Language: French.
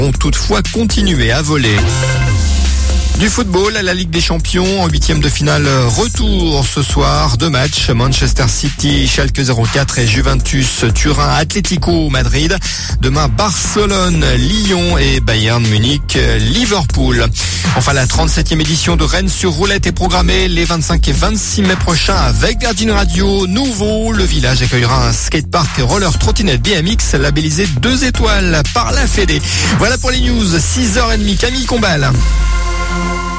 ont toutefois continué à voler. Du football à la Ligue des Champions en 8e de finale retour ce soir. 2 matchs, Manchester City, Schalke 04 et Juventus Turin, Atlético Madrid. Demain, Barcelone, Lyon et Bayern Munich, Liverpool. Enfin, la 37e édition de Rennes sur roulette est programmée les 25 et 26 mai prochains avec Virgin Radio. Nouveau, le village accueillera un skatepark roller trottinette BMX labellisé 2 étoiles par la Fédé. Voilà pour les news, 6h30, Camille Combal.